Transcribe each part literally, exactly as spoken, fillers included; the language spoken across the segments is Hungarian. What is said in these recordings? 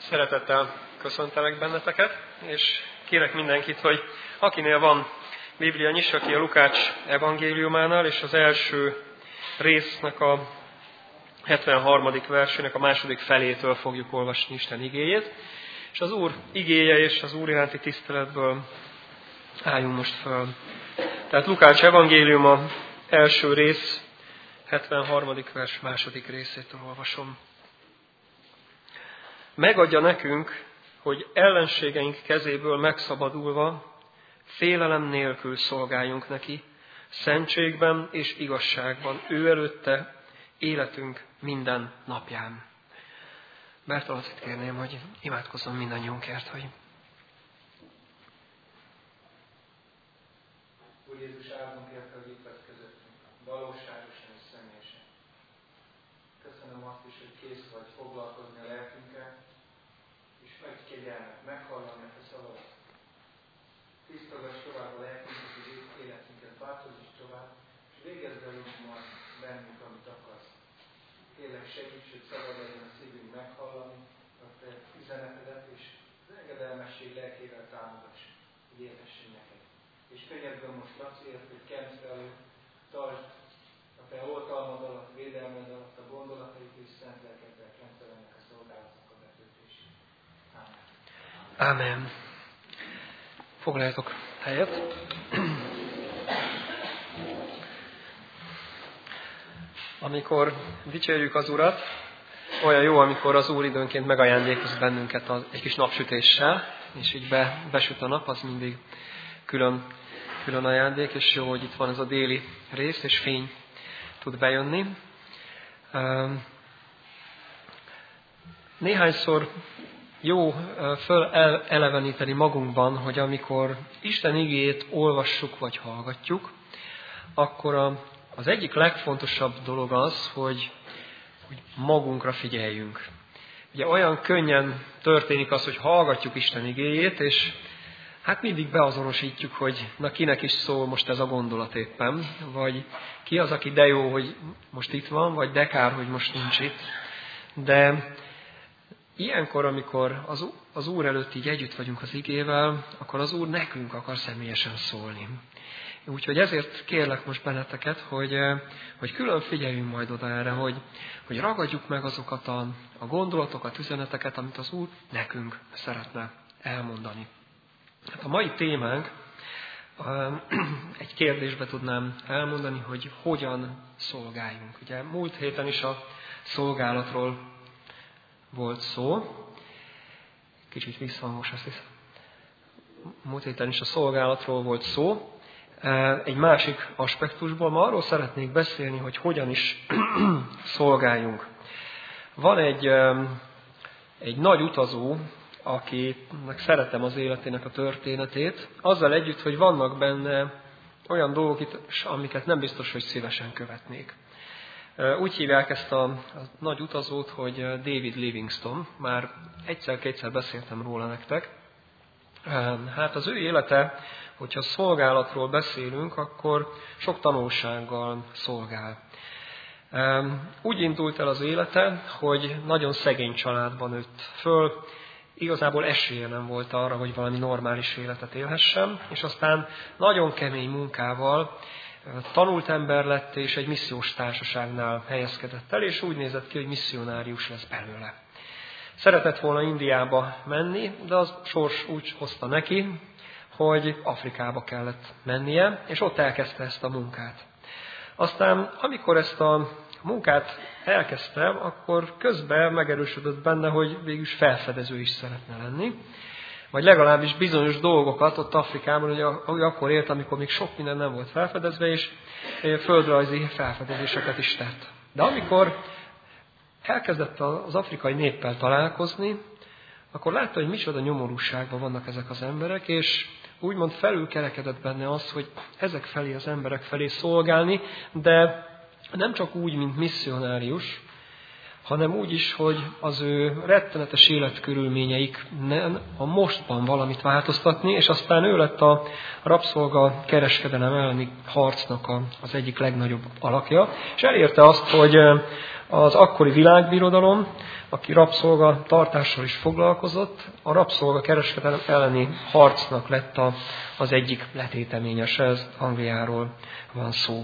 Szeretettel köszöntelek benneteket, és kérek mindenkit, hogy akinél van Biblia, nyissa ki a Lukács evangéliumánál, és az első résznek a hetvenharmadik versének a második felétől fogjuk olvasni Isten igéjét. És az Úr igéje és az Úr iránti tiszteletből álljunk most föl. Tehát Lukács evangéliuma első rész, hetvenharmadik vers második részétől olvasom. Megadja nekünk, hogy ellenségeink kezéből megszabadulva, félelem nélkül szolgáljunk neki, szentségben és igazságban, ő előtte életünk minden napján. Bertolcit kérném, hogy imádkozzon mindannyiunkért, hogy... Úr Jézus, áldunk érte, hogy itt vagy közöttünk, valóságosan és személyesen. Köszönöm azt is, hogy kész vagy foglalkozni a lelkünkkel, és megy kegyelmet, meghallani a szavadat. Tisztogass tovább a lelkünket, hogy életünket változás tovább, és végezd velünk majd bennünk, amit akarsz. Kérlek, segíts, hogy szabad legyen a szívünk meghallani a te üzenetedet, és az engedelmesség lelkével támogass, hogy értessünk neked. És könnyedből most Laciért, hogy kemsz elő, tartsd a te oltalmad alatt, védelmed alatt a gondolatait és szent lelkeddel kemsztelennek a szolgálatnak a betöltését. Ámen. Ámen. Foglaljatok helyet. Amikor dicsérjük az Urat, olyan jó, amikor az Úr időnként megajándékoz bennünket az, egy kis napsütéssel, és így be, besüt a nap, az mindig külön, külön ajándék, és jó, hogy itt van ez a déli rész, és fény tud bejönni. Néhányszor jó föleleveníteni magunkban, hogy amikor Isten igéjét olvassuk vagy hallgatjuk, akkor a, az egyik legfontosabb dolog az, hogy, hogy magunkra figyeljünk. Ugye olyan könnyen történik az, hogy hallgatjuk Isten igéjét, és hát mindig beazonosítjuk, hogy na kinek is szól most ez a gondolat éppen, vagy ki az, aki de jó, hogy most itt van, vagy de kár, hogy most nincs itt. De ilyenkor, amikor az, az Úr előtt így együtt vagyunk az igével, akkor az Úr nekünk akar személyesen szólni. Úgyhogy ezért kérlek most benneteket, hogy, hogy külön figyeljünk majd oda erre, hogy, hogy ragadjuk meg azokat a, a gondolatokat, üzeneteket, amit az Úr nekünk szeretne elmondani. Hát a mai témánk, egy kérdésbe tudnám elmondani, hogy hogyan szolgáljunk. Ugye múlt héten is a szolgálatról volt szó. Kicsit visszhangos, azt hiszem. Múlt héten is a szolgálatról volt szó. Egy másik aspektusból ma arról szeretnék beszélni, hogy hogyan is szolgáljunk. Van egy, egy nagy utazó, akinek szeretem az életének a történetét, azzal együtt, hogy vannak benne olyan dolgok, amiket nem biztos, hogy szívesen követnék. Úgy hívják ezt a, a nagy utazót, hogy David Livingstone. Már egyszer-kétszer beszéltem róla nektek. Hát az ő élete, hogyha szolgálatról beszélünk, akkor sok tanulsággal szolgál. Úgy indult el az élete, hogy nagyon szegény családban nőtt föl, igazából esélye nem volt arra, hogy valami normális életet élhessen, és aztán nagyon kemény munkával tanult ember lett, és egy missziós társaságnál helyezkedett el, és úgy nézett ki, hogy misszionárius lesz belőle. Szeretett volna Indiába menni, de az sors úgy hozta neki, hogy Afrikába kellett mennie, és ott elkezdte ezt a munkát. Aztán, amikor ezt a munkát elkezdte, akkor közben megerősödött benne, hogy végülis felfedező is szeretne lenni, vagy legalábbis bizonyos dolgokat ott Afrikában, hogy akkor élt, amikor még sok minden nem volt felfedezve, és földrajzi felfedezéseket is tett. De amikor elkezdett az afrikai néppel találkozni, akkor látta, hogy micsoda nyomorúságban vannak ezek az emberek, és úgymond felülkerekedett benne az, hogy ezek felé az emberek felé szolgálni, de nem csak úgy, mint misszionárius, hanem úgy is, hogy az ő rettenetes életkörülményeik nem a mostban valamit változtatni, és aztán ő lett a rabszolga kereskedelem elleni harcnak az egyik legnagyobb alakja, és elérte azt, hogy az akkori világbirodalom, aki rabszolga tartással is foglalkozott, a rabszolga kereskedelem elleni harcnak lett a, az egyik letéteményes, ez Angliáról van szó.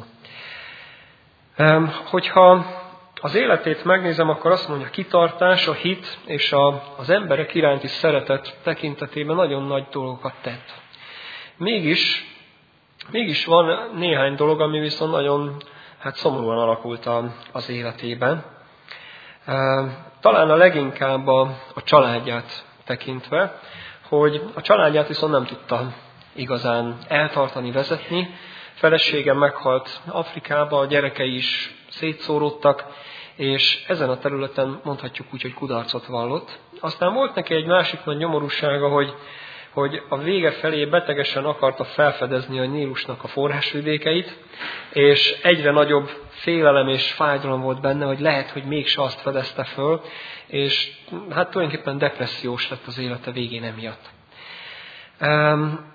Hogyha az életét megnézem, akkor azt mondja, a kitartás, a hit és a, az emberek iránti szeretet tekintetében nagyon nagy dolgokat tett. Mégis, mégis van néhány dolog, ami viszont nagyon hát szomorúan alakult az életében. Talán a leginkább a, a családját tekintve, hogy a családját viszont nem tudta igazán eltartani, vezetni. Felesége meghalt Afrikába, a gyerekei is szétszóródtak, és ezen a területen mondhatjuk úgy, hogy kudarcot vallott. Aztán volt neki egy másik nagy nyomorúsága, hogy, hogy a vége felé betegesen akarta felfedezni a Nílusnak a forrásvidékeit, és egyre nagyobb félelem és fájdalom volt benne, hogy lehet, hogy mégse azt fedezte föl, és hát tulajdonképpen depressziós lett az élete végén emiatt. Um,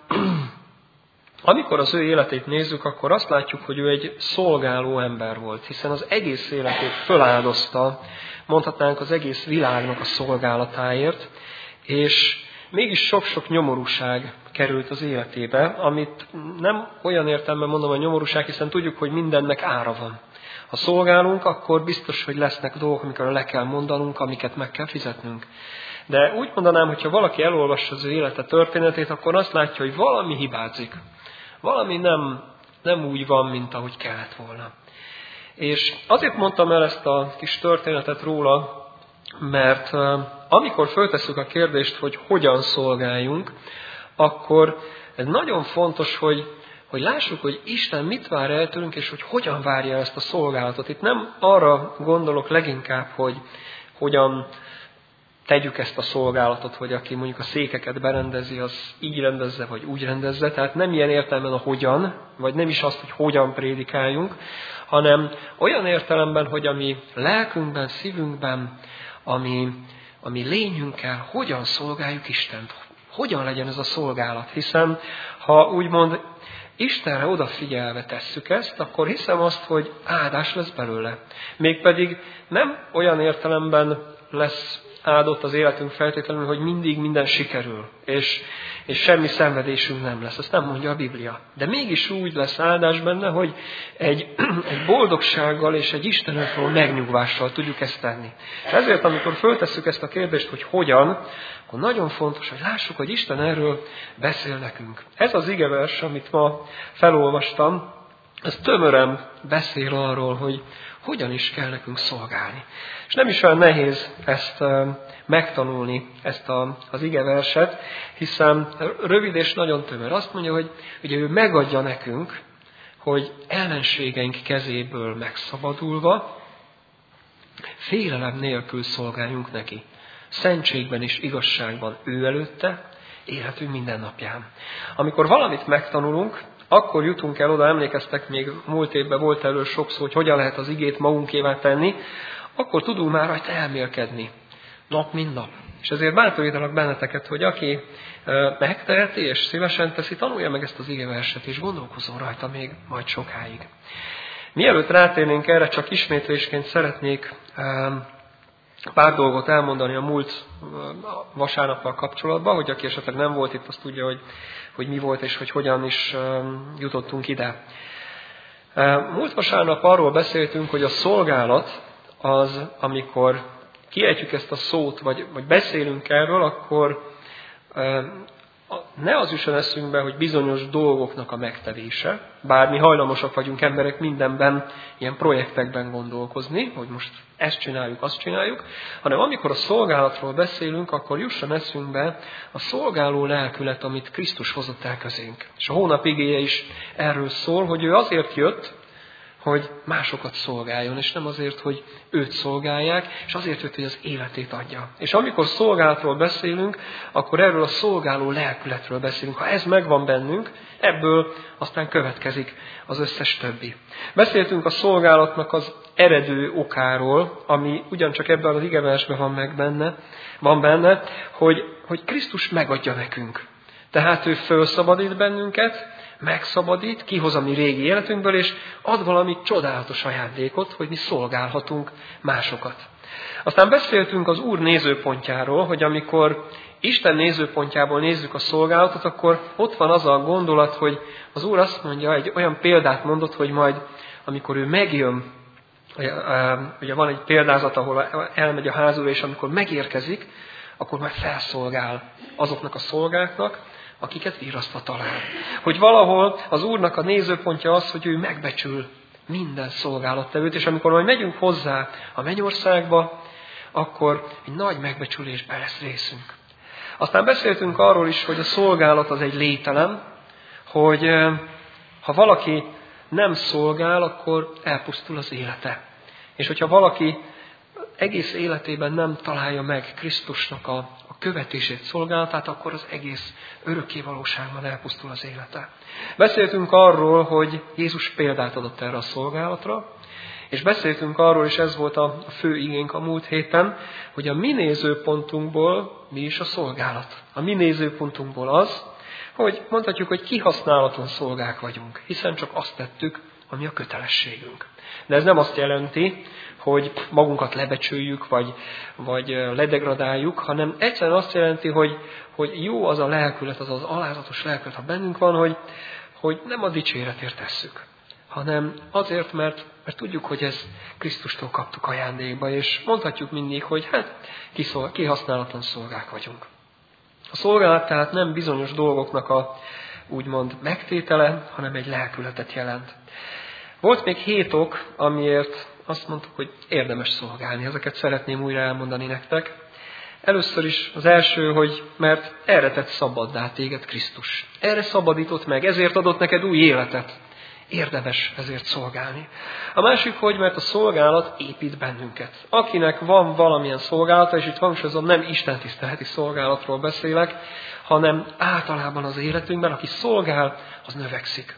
Amikor az ő életét nézzük, akkor azt látjuk, hogy ő egy szolgáló ember volt, hiszen az egész életét föláldozta, mondhatnánk az egész világnak a szolgálatáért, és mégis sok-sok nyomorúság került az életébe, amit nem olyan értelemben mondom a nyomorúság, hiszen tudjuk, hogy mindennek ára van. Ha szolgálunk, akkor biztos, hogy lesznek dolgok, amikről le kell mondanunk, amiket meg kell fizetnünk. De úgy mondanám, hogyha valaki elolvassa az ő élete történetét, akkor azt látja, hogy valami hibázik. Valami nem, nem úgy van, mint ahogy kellett volna. És azért mondtam el ezt a kis történetet róla, mert amikor föltesszük a kérdést, hogy hogyan szolgáljunk, akkor ez nagyon fontos, hogy, hogy lássuk, hogy Isten mit vár el tőlünk, és hogy hogyan várja ezt a szolgálatot. Itt nem arra gondolok leginkább, hogy hogyan tegyük ezt a szolgálatot, hogy aki mondjuk a székeket berendezi, az így rendezze, vagy úgy rendezze. Tehát nem ilyen értelemben a hogyan, vagy nem is azt, hogy hogyan prédikáljunk, hanem olyan értelemben, hogy ami lelkünkben, szívünkben, ami, ami lényünkkel, hogyan szolgáljuk Istent. Hogyan legyen ez a szolgálat. Hiszen ha úgymond Istenre odafigyelve tesszük ezt, akkor hiszem azt, hogy áldás lesz belőle. Mégpedig nem olyan értelemben lesz áldott az életünk feltétlenül, hogy mindig minden sikerül, és, és semmi szenvedésünk nem lesz. Ezt nem mondja a Biblia. De mégis úgy lesz áldás benne, hogy egy, egy boldogsággal és egy Istenről megnyugvással tudjuk ezt tenni. És ezért, amikor föltesszük ezt a kérdést, hogy hogyan, akkor nagyon fontos, hogy lássuk, hogy Isten erről beszél nekünk. Ez az igevers, amit ma felolvastam, ez tömören beszél arról, hogy hogyan is kell nekünk szolgálni. És nem is olyan nehéz ezt megtanulni, ezt a, az igeverset, hiszen rövid és nagyon tömör. Azt mondja, hogy ugye ő megadja nekünk, hogy ellenségeink kezéből megszabadulva, félelem nélkül szolgáljunk neki. Szentségben és igazságban ő előtte, életünk minden napján. Amikor valamit megtanulunk, akkor jutunk el oda, emlékeztek, még múlt évben volt elő sok szó, hogy hogyan lehet az igét magunkévá tenni, akkor tudunk már rajta elmélkedni. Nap, mint nap. És ezért bátorítanak benneteket, hogy aki megteheti és szívesen teszi, tanulja meg ezt az igeverset, és gondolkozzon rajta még majd sokáig. Mielőtt rátérnénk erre, csak ismétlésként szeretnék pár dolgot elmondani a múlt vasárnappal kapcsolatban, hogy aki esetleg nem volt itt, azt tudja, hogy, hogy mi volt és hogy hogyan is jutottunk ide. Múlt vasárnap arról beszéltünk, hogy a szolgálat az, amikor kiejtjük ezt a szót, vagy, vagy beszélünk erről, akkor ne az üssön eszünkbe, hogy bizonyos dolgoknak a megtevése, bár mi hajlamosak vagyunk emberek mindenben, ilyen projektekben gondolkozni, hogy most ezt csináljuk, azt csináljuk, hanem amikor a szolgálatról beszélünk, akkor jusson eszünkbe a szolgáló lelkület, amit Krisztus hozott el közénk. És a hónap igéje is erről szól, hogy ő azért jött, hogy másokat szolgáljon, és nem azért, hogy őt szolgálják, és azért jött, hogy az életét adja. És amikor szolgálatról beszélünk, akkor erről a szolgáló lelkületről beszélünk. Ha ez megvan bennünk, ebből aztán következik az összes többi. Beszéltünk a szolgálatnak az eredő okáról, ami ugyancsak ebben az igeversben van meg benne, van benne, hogy, hogy Krisztus megadja nekünk. Tehát ő felszabadít bennünket, megszabadít, kihoz a mi régi életünkből, és ad valami csodálatos ajándékot, hogy mi szolgálhatunk másokat. Aztán beszéltünk az Úr nézőpontjáról, hogy amikor Isten nézőpontjából nézzük a szolgálatot, akkor ott van az a gondolat, hogy az Úr azt mondja, egy olyan példát mondott, hogy majd, amikor ő megjön, ugye van egy példázat, ahol elmegy a házúra, és amikor megérkezik, akkor majd felszolgál azoknak a szolgáknak, akiket virrasztva talál. Hogy valahol az Úrnak a nézőpontja az, hogy ő megbecsül minden szolgálattevőt, és amikor majd megyünk hozzá a mennyországba, akkor egy nagy megbecsülésben lesz részünk. Aztán beszéltünk arról is, hogy a szolgálat az egy lételem, hogy ha valaki nem szolgál, akkor elpusztul az élete. És hogyha valaki egész életében nem találja meg Krisztusnak a, a követését, szolgálatát, akkor az egész örökké valóságban elpusztul az élete. Beszéltünk arról, hogy Jézus példát adott erre a szolgálatra, és beszéltünk arról, és ez volt a, a fő igénk a múlt héten, hogy a mi nézőpontunkból mi is a szolgálat. A mi nézőpontunkból az, hogy mondhatjuk, hogy kihasználatlan szolgák vagyunk, hiszen csak azt tettük, ami a kötelességünk. De ez nem azt jelenti, hogy magunkat lebecsüljük, vagy, vagy ledegradáljuk, hanem egyszerűen azt jelenti, hogy, hogy jó az a lelkület, az az alázatos lelkület, ha bennünk van, hogy, hogy nem a dicséretért tesszük, hanem azért, mert, mert tudjuk, hogy ez Krisztustól kaptuk ajándékba, és mondhatjuk mindig, hogy hát kiszol, kihasználatlan szolgák vagyunk. A szolgálat tehát nem bizonyos dolgoknak a úgymond megtétele, hanem egy lelkületet jelent. Volt még hét ok, amiért azt mondtuk, hogy érdemes szolgálni. Ezeket szeretném újra elmondani nektek. Először is az első, hogy mert erre tett szabaddá téged Krisztus. Erre szabadított meg, ezért adott neked új életet. Érdemes ezért szolgálni. A másik, hogy mert a szolgálat épít bennünket. Akinek van valamilyen szolgálata, és itt hangsúlyozom, nem istentiszteleti szolgálatról beszélek, hanem általában az életünkben, aki szolgál, az növekszik.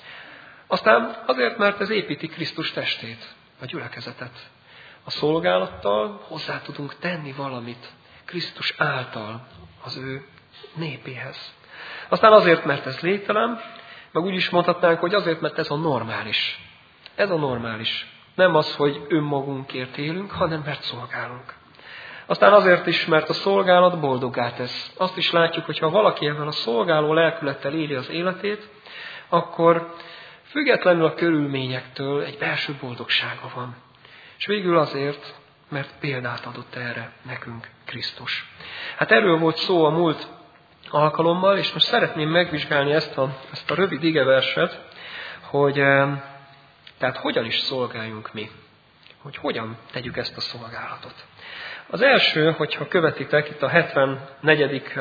Aztán azért, mert ez építi Krisztus testét, a gyülekezetet. A szolgálattal hozzá tudunk tenni valamit Krisztus által az ő népéhez. Aztán azért, mert ez lételem, meg úgy is mondhatnánk, hogy azért, mert ez a normális. Ez a normális. Nem az, hogy önmagunkért élünk, hanem mert szolgálunk. Aztán azért is, mert a szolgálat boldoggá tesz. Azt is látjuk, hogy ha valaki ebben a szolgáló lelkülettel éli az életét, akkor függetlenül a körülményektől egy belső boldogsága van. És végül azért, mert példát adott erre nekünk Krisztus. Hát erről volt szó a múlt alkalommal, és most szeretném megvizsgálni ezt a, ezt a rövid igeverset, hogy tehát hogyan is szolgáljunk mi. Hogy hogyan tegyük ezt a szolgálatot. Az első, hogyha követitek, itt a hetvennegyedik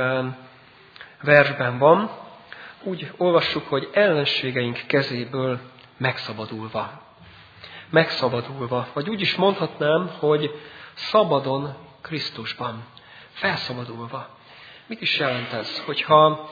versben van, úgy olvassuk, hogy ellenségeink kezéből megszabadulva. Megszabadulva. Vagy úgy is mondhatnám, hogy szabadon Krisztusban. Felszabadulva. Mit is jelent ez? Hogyha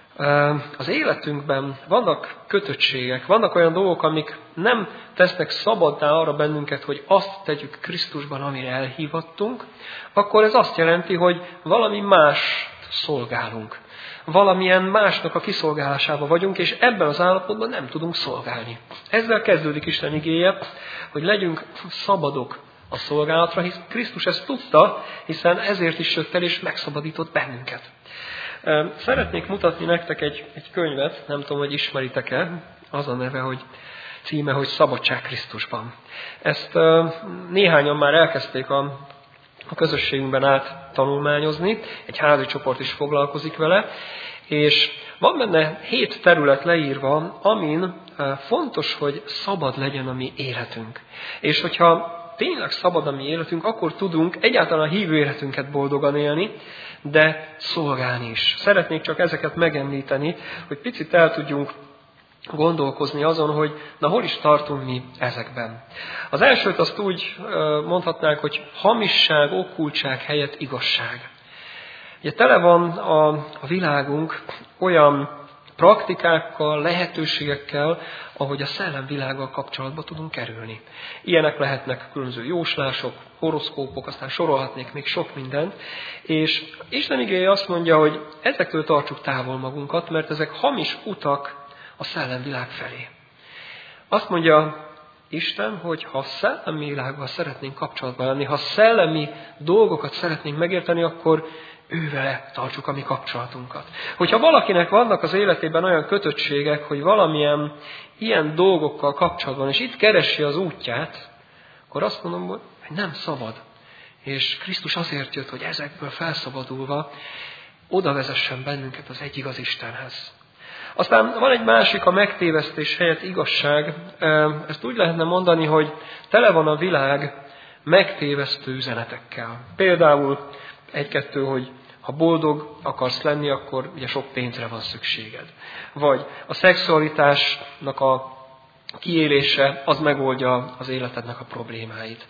az életünkben vannak kötöttségek, vannak olyan dolgok, amik nem tesznek szabaddá arra bennünket, hogy azt tegyük Krisztusban, amire elhívattunk, akkor ez azt jelenti, hogy valami mást szolgálunk. Valamilyen másnak a kiszolgálásába vagyunk, és ebben az állapotban nem tudunk szolgálni. Ezzel kezdődik Isten igéje, hogy legyünk szabadok a szolgálatra, hisz Krisztus ezt tudta, hiszen ezért is jött el, és megszabadított bennünket. Szeretnék mutatni nektek egy, egy könyvet, nem tudom, hogy ismeritek-e, az a neve, hogy címe, hogy Szabadság Krisztusban. Ezt néhányan már elkezdték a, a közösségünkben át tanulmányozni, egy házi csoport is foglalkozik vele, és van benne hét terület leírva, amin fontos, hogy szabad legyen a mi életünk. És hogyha tényleg szabad a mi életünk, akkor tudunk egyáltalán a hívő életünket boldogan élni, de szolgálni is. Szeretnék csak ezeket megemlíteni, hogy picit el tudjunk gondolkozni azon, hogy na hol is tartunk mi ezekben. Az elsőt azt úgy mondhatnánk, hogy hamisság, okkultság helyett igazság. Ugye tele van a, a világunk olyan praktikákkal, lehetőségekkel, ahogy a szellemvilággal kapcsolatba tudunk kerülni. Ilyenek lehetnek különböző jóslások, horoszkópok, aztán sorolhatnék még sok mindent. És Isten igéje azt mondja, hogy ezektől tartsuk távol magunkat, mert ezek hamis utak a szellemvilág felé. Azt mondja Isten, hogy ha szellemi világgal szeretnénk kapcsolatban lenni, ha szellemi dolgokat szeretnénk megérteni, akkor ővele tartsuk a mi kapcsolatunkat. Hogyha valakinek vannak az életében olyan kötöttségek, hogy valamilyen ilyen dolgokkal kapcsolatban, és itt keresi az útját, akkor azt mondom, hogy nem szabad. És Krisztus azért jött, hogy ezekből felszabadulva oda vezessen bennünket az egy igaz Istenhez. Aztán van egy másik, a megtévesztés helyett igazság. Ezt úgy lehetne mondani, hogy tele van a világ megtévesztő üzenetekkel. Például egy-kettő, hogy ha boldog akarsz lenni, akkor ugye sok pénzre van szükséged. Vagy a szexualitásnak a kiélése, az megoldja az életednek a problémáit.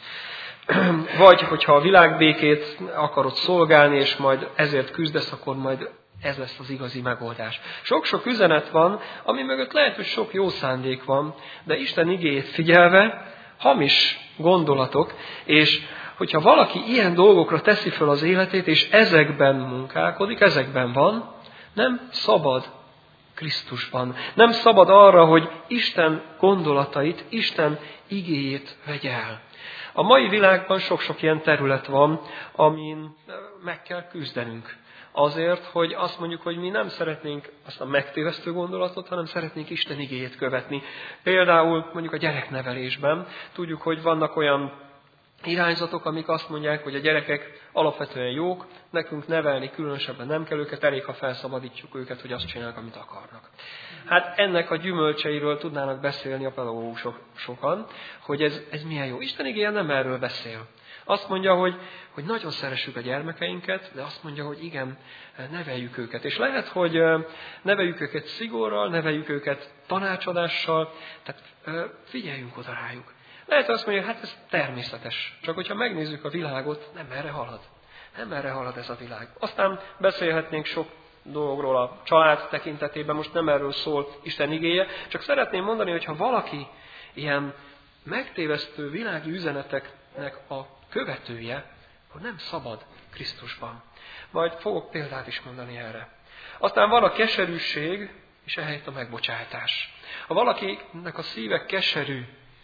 Vagy, hogyha a világbékét akarod szolgálni, és majd ezért küzdesz, akkor majd ez lesz az igazi megoldás. Sok-sok üzenet van, ami mögött lehet, hogy sok jó szándék van, de Isten igéjét figyelve hamis gondolatok, és hogyha valaki ilyen dolgokra teszi föl az életét, és ezekben munkálkodik, ezekben van, nem szabad Krisztusban. Nem szabad arra, hogy Isten gondolatait, Isten igéjét vegye el. A mai világban sok-sok ilyen terület van, amin meg kell küzdenünk. Azért, hogy azt mondjuk, hogy mi nem szeretnénk azt a megtévesztő gondolatot, hanem szeretnénk Isten igéjét követni. Például mondjuk a gyereknevelésben tudjuk, hogy vannak olyan irányzatok, amik azt mondják, hogy a gyerekek alapvetően jók, nekünk nevelni különösebben nem kell őket, elég, ha felszabadítjuk őket, hogy azt csinálják, amit akarnak. Hát ennek a gyümölcseiről tudnának beszélni a pedagógusok sokan, hogy ez, ez milyen jó. Isten igéje nem erről beszél. Azt mondja, hogy, hogy nagyon szeressük a gyermekeinket, de azt mondja, hogy igen, neveljük őket. És lehet, hogy neveljük őket szigorral, neveljük őket tanácsadással, tehát figyeljünk oda rájuk. Lehet azt mondja, hát ez természetes. Csak hogyha megnézzük a világot, nem erre halad. Nem erre halad ez a világ. Aztán beszélhetnénk sok dologról a család tekintetében, most nem erről szól Isten igéje, csak szeretném mondani, hogy ha valaki ilyen megtévesztő világi üzeneteknek a követője, akkor nem szabad Krisztusban. Majd fogok példát is mondani erre. Aztán van a keserűség, és ehelyett a megbocsátás. Ha valakinek a szíve keserű,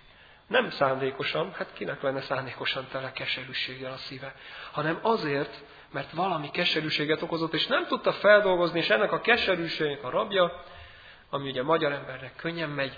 nem szándékosan, hát kinek lenne szándékosan tele keserűséggel a szíve, hanem azért, mert valami keserűséget okozott, és nem tudta feldolgozni, és ennek a keserűségnek a rabja, ami ugye magyar embernek könnyen megy,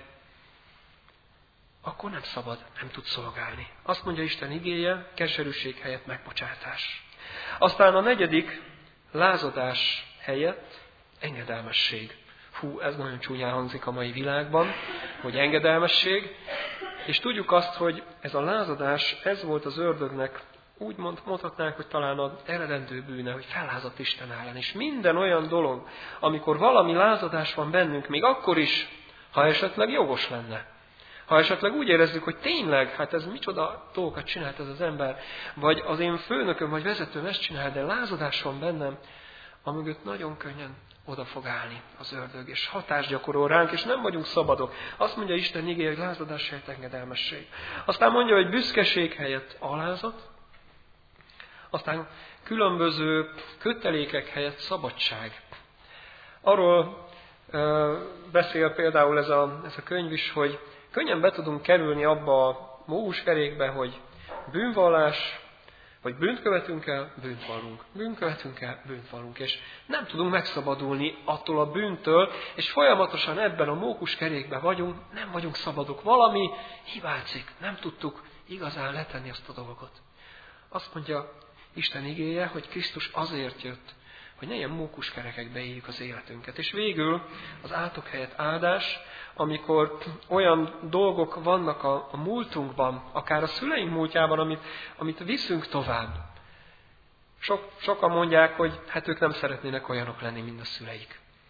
akkor nem szabad, nem tud szolgálni. Azt mondja Isten igéje, keserűség helyett megbocsátás. Aztán a negyedik, lázadás helyett engedelmesség. Hú, ez nagyon csúnyán hangzik a mai világban, hogy engedelmesség, és tudjuk azt, hogy ez a lázadás, ez volt az ördögnek, úgy mond, mondhatnánk, hogy talán az eredendő bűne, hogy fellázadt Isten ellen. És minden olyan dolog, amikor valami lázadás van bennünk, még akkor is, ha esetleg jogos lenne. Ha esetleg úgy érezzük, hogy tényleg, hát ez micsoda dolgokat csinált ez az ember, vagy az én főnököm, vagy vezetőm ezt csinál, de lázadás van bennem, amögött nagyon könnyen oda fog állni az ördög, és hatást gyakorol ránk, és nem vagyunk szabadok. Azt mondja Isten igéje, hogy lázadás helyett engedelmesség. Aztán mondja, hogy büszkeség helyett alázat, aztán különböző kötelékek helyett szabadság. Arról ö, beszél például ez a, ez a könyv is, hogy könnyen be tudunk kerülni abba a mókuskerékbe, hogy bűnvallás, vagy bűnt követünk el, bűnt vallunk. Bűnt követünk el, bűnt vallunk. És nem tudunk megszabadulni attól a bűntől, és folyamatosan ebben a mókuskerékben vagyunk, nem vagyunk szabadok. Valami hibázik, nem tudtuk igazán letenni azt a dolgot. Azt mondja Isten igéje, hogy Krisztus azért jött, hogy ne ilyen mókuskerekekbe éljük az életünket. És végül az átok helyett áldás, amikor olyan dolgok vannak a, a múltunkban, akár a szüleink múltjában, amit, amit viszünk tovább. Sok, sokan mondják, hogy hát ők nem szeretnének olyanok lenni, mint a szüleik.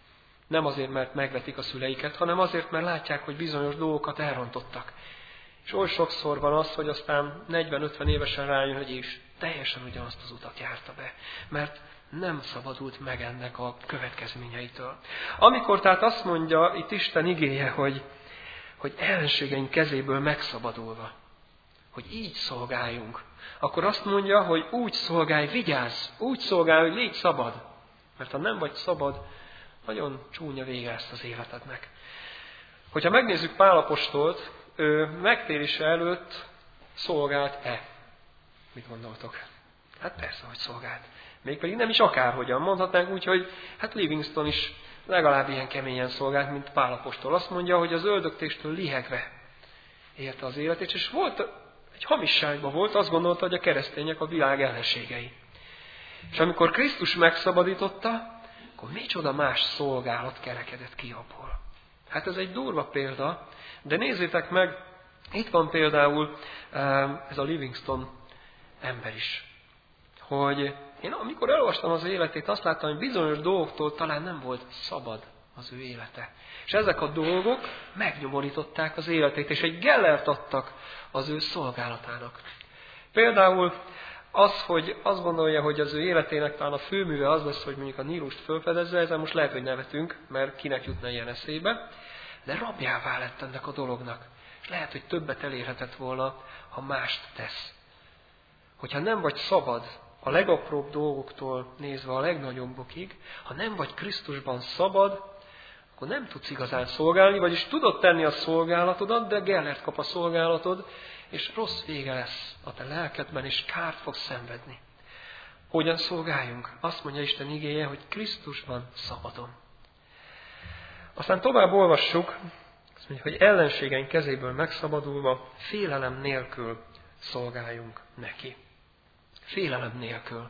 Nem azért, mert megvetik a szüleiket, hanem azért, mert látják, hogy bizonyos dolgokat elrontottak. És oly sokszor van az, hogy aztán negyven-ötven évesen rájön, hogy is teljesen ugyanazt az utat járta be. Mert nem szabadult meg ennek a következményeitől. Amikor tehát azt mondja itt Isten igéje, hogy, hogy ellenségeink kezéből megszabadulva, hogy így szolgáljunk, akkor azt mondja, hogy úgy szolgálj, vigyázz, úgy szolgálj, hogy légy szabad. Mert ha nem vagy szabad, nagyon csúnya vége lesz az életednek. Hogyha megnézzük Pál apostolt, ő megtérése előtt szolgált-e? Mit gondoltok? Hát persze, hogy szolgált. Mégpedig nem is akárhogyan. Mondhatnánk úgy, hogy hát Livingston is legalább ilyen keményen szolgált, mint Pál apostol. Azt mondja, hogy az öldöktéstől lihegve élte az életét, és volt egy hamisságban volt, azt gondolta, hogy a keresztények a világ ellenségei. És amikor Krisztus megszabadította, akkor micsoda más szolgálat kerekedett ki abból. Hát ez egy durva példa, de nézzétek meg, itt van például ez a Livingston ember is. Hogy én amikor elolvastam az életét, azt láttam, hogy bizonyos dolgoktól talán nem volt szabad az ő élete. És ezek a dolgok megnyomorították az életét, és egy gellert adtak az ő szolgálatának. Például az, hogy azt gondolja, hogy az ő életének talán a főműve az lesz, hogy mondjuk a Nílust felfedezze, ezzel most lehet, hogy nevetünk, mert kinek jutna ilyen eszébe, de rabjává lett ennek a dolognak. És lehet, hogy többet elérhetett volna, ha mást tesz. Hogyha nem vagy szabad a legapróbb dolgoktól nézve a legnagyobbokig, ha nem vagy Krisztusban szabad, akkor nem tudsz igazán szolgálni, vagyis tudod tenni a szolgálatodat, de gellert kap a szolgálatod, és rossz vége lesz a te lelkedben, és kárt fogsz szenvedni. Hogyan szolgáljunk? Azt mondja Isten igéje, hogy Krisztusban szabadon. Aztán tovább olvassuk, azt mondja, hogy ellenségeink kezéből megszabadulva, félelem nélkül szolgáljunk neki. Félelem nélkül.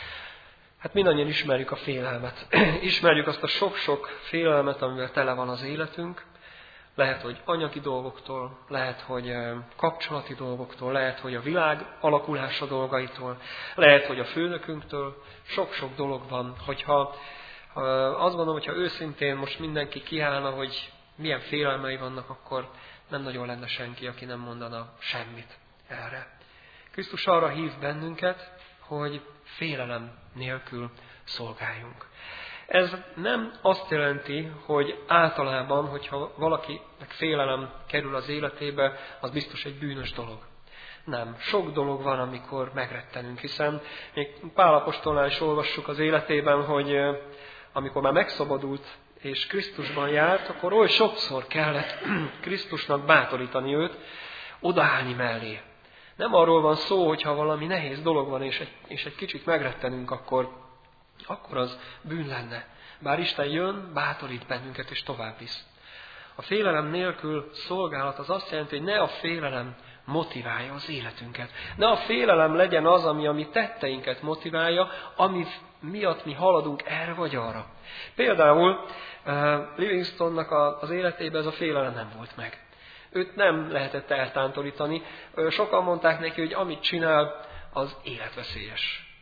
Hát mindannyian ismerjük a félelmet. Ismerjük azt a sok-sok félelmet, amivel tele van az életünk. Lehet, hogy anyagi dolgoktól, lehet, hogy kapcsolati dolgoktól, lehet, hogy a világ alakulása dolgaitól, lehet, hogy a főnökünktől. Sok-sok dolog van. Hogyha azt gondolom, hogyha őszintén most mindenki kiállna, hogy milyen félelmei vannak, akkor nem nagyon lenne senki, aki nem mondana semmit erre. Krisztus arra hív bennünket, hogy félelem nélkül szolgáljunk. Ez nem azt jelenti, hogy általában, hogyha valakinek félelem kerül az életébe, az biztos egy bűnös dolog. Nem. Sok dolog van, amikor megrettenünk, hiszen még Pál apostolnál is olvassuk az életében, hogy amikor már megszabadult és Krisztusban járt, akkor oly sokszor kellett Krisztusnak bátorítani őt, odaállni mellé. Nem arról van szó, hogyha valami nehéz dolog van, és egy, és egy kicsit megrettenünk, akkor, akkor az bűn lenne. Bár Isten jön, bátorít bennünket, és tovább visz. A félelem nélkül szolgálat az azt jelenti, hogy ne a félelem motiválja az életünket. Ne a félelem legyen az, ami a mi tetteinket motiválja, ami miatt mi haladunk erre vagy arra. Például uh, Livingstonnak a, az életében ez a félelem nem volt meg. Őt nem lehetett eltántorítani. Sokan mondták neki, hogy amit csinál, az életveszélyes.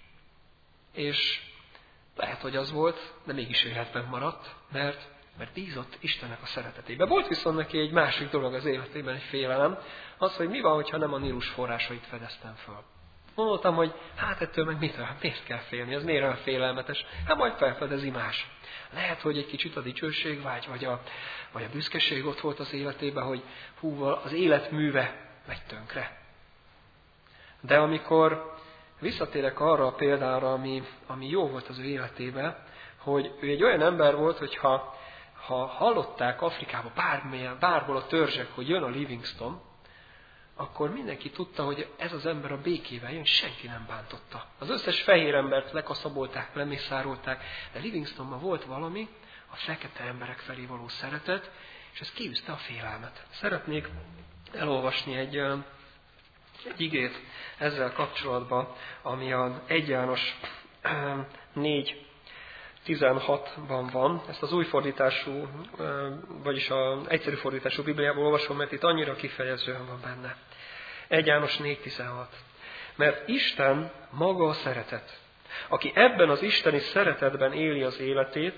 És lehet, hogy az volt, de mégis életben maradt, mert, mert bízott Istennek a szeretetébe. Volt viszont neki egy másik dolog az életében, egy félelem, az, hogy mi van, hogyha nem a Nílus forrásait fedeztem föl. Mondtam, hogy hát ettől meg mitől? Miért kell félni? Ez miért olyan félelmetes? Hát majd felfedezi más. Lehet, hogy egy kicsit a dicsőségvágy, vagy a, vagy a büszkeség ott volt az életében, hogy hú, az életműve megy tönkre. De amikor visszatérek arra a példára, ami, ami jó volt az ő életében, hogy ő egy olyan ember volt, hogy ha, ha hallották Afrikába bármilyen, bárhol a törzsek, hogy jön a Livingston, akkor mindenki tudta, hogy ez az ember a békével jön, senki nem bántotta. Az összes fehér embert lekaszabolták, lemészárolták, de Livingstonban volt valami, a fekete emberek felé való szeretet, és ez kiűzte a félelmet. Szeretnék elolvasni egy, egy igét ezzel kapcsolatban, ami az egy János négy tizenhatban van. Ezt az új fordítású, vagyis az egyszerű fordítású Bibliából olvasom, mert itt annyira kifejezően van benne. egy János négy tizenhat. Mert Isten maga a szeretet. Aki ebben az isteni szeretetben éli az életét,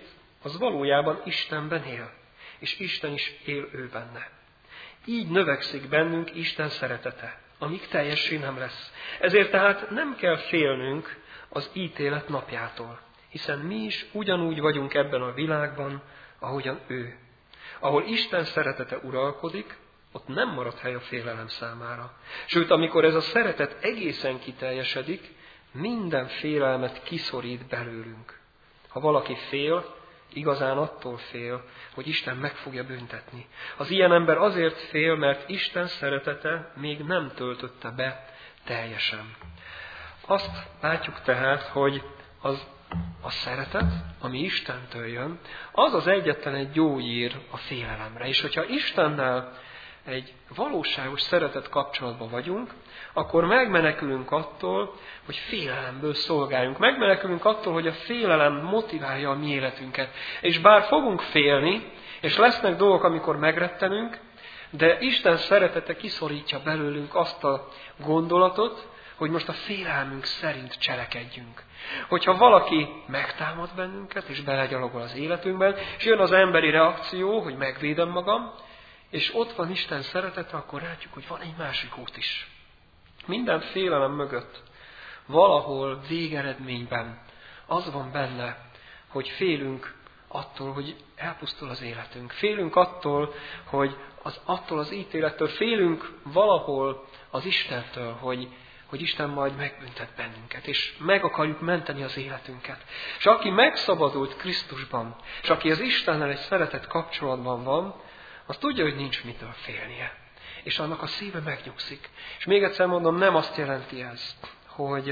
az valójában Istenben él, és Isten is él ő benne. Így növekszik bennünk Isten szeretete, amíg teljessé nem lesz. Ezért tehát nem kell félnünk az ítélet napjától, hiszen mi is ugyanúgy vagyunk ebben a világban, ahogyan ő. Ahol Isten szeretete uralkodik, ott nem marad hely a félelem számára. Sőt, amikor ez a szeretet egészen kiteljesedik, minden félelmet kiszorít belőlünk. Ha valaki fél, igazán attól fél, hogy Isten meg fogja büntetni. Az ilyen ember azért fél, mert Isten szeretete még nem töltötte be teljesen. Azt látjuk tehát, hogy az a szeretet, ami Istentől jön, az az egyetlen egy gyógyír a félelemre. És hogyha Istennel egy valóságos szeretet kapcsolatban vagyunk, akkor megmenekülünk attól, hogy félelemből szolgáljunk. Megmenekülünk attól, hogy a félelem motiválja a mi életünket. És bár fogunk félni, és lesznek dolgok, amikor megrettenünk, de Isten szeretete kiszorítja belőlünk azt a gondolatot, hogy most a félelmünk szerint cselekedjünk. Hogyha valaki megtámad bennünket, és belegyalogol az életünkben, és jön az emberi reakció, hogy megvédem magam, és ott van Isten szeretete, akkor látjuk, hogy van egy másik út is. Minden félelem mögött valahol végeredményben az van benne, hogy félünk attól, hogy elpusztul az életünk. Félünk attól, hogy az, attól az ítélettől, félünk valahol az Istentől, hogy, hogy Isten majd megbüntet bennünket, és meg akarjuk menteni az életünket. És aki megszabadult Krisztusban, és aki az Istennel egy szeretett kapcsolatban van, az tudja, hogy nincs mitől félnie. És annak a szíve megnyugszik. És még egyszer mondom, nem azt jelenti ez, hogy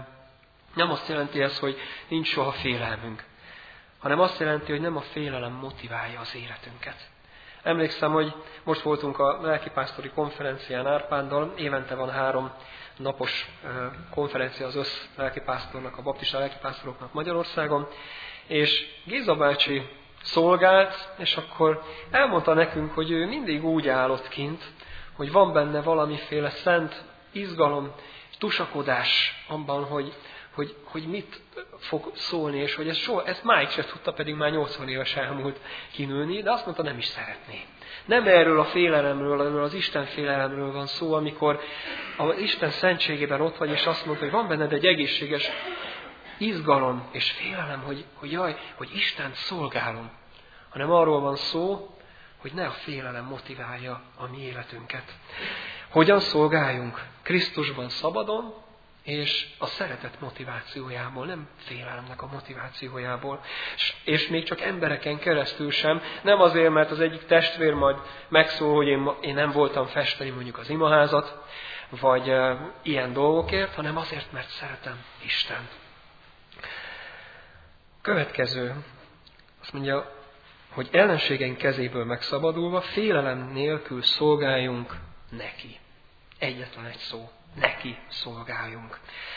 nem azt jelenti ez, hogy nincs soha félelmünk, hanem azt jelenti, hogy nem a félelem motiválja az életünket. Emlékszem, hogy most voltunk a lelkipásztori konferencián Árpáddal, évente van három napos konferencia az össz lelkipásztornak, a baptista lelkipásztoroknak Magyarországon, és Géza bácsi szolgált, és akkor elmondta nekünk, hogy ő mindig úgy állott kint, hogy van benne valamiféle szent izgalom, tusakodás abban, hogy, hogy, hogy mit fog szólni, és hogy ez soha, ezt máig se tudta, pedig már nyolcvan éves elmúlt kinőni, de azt mondta, nem is szeretné. Nem erről a félelemről, erről az Isten félelemről van szó, amikor az Isten szentségében ott vagy, és azt mondta, hogy van benned egy egészséges izgalom és félelem, hogy, hogy jaj, hogy Istent szolgálom, hanem arról van szó, hogy ne a félelem motiválja a mi életünket. Hogyan szolgáljunk? Krisztusban szabadon, és a szeretet motivációjából, nem félelemnek a motivációjából. És, és még csak embereken keresztül sem, nem azért, mert az egyik testvér majd megszól, hogy én, én nem voltam festeni mondjuk az imaházat, vagy e, ilyen dolgokért, hanem azért, mert szeretem Istent. Következő, azt mondja, hogy ellenségeink kezéből megszabadulva, félelem nélkül szolgáljunk neki. Egyetlen egy szó, neki szolgáljunk.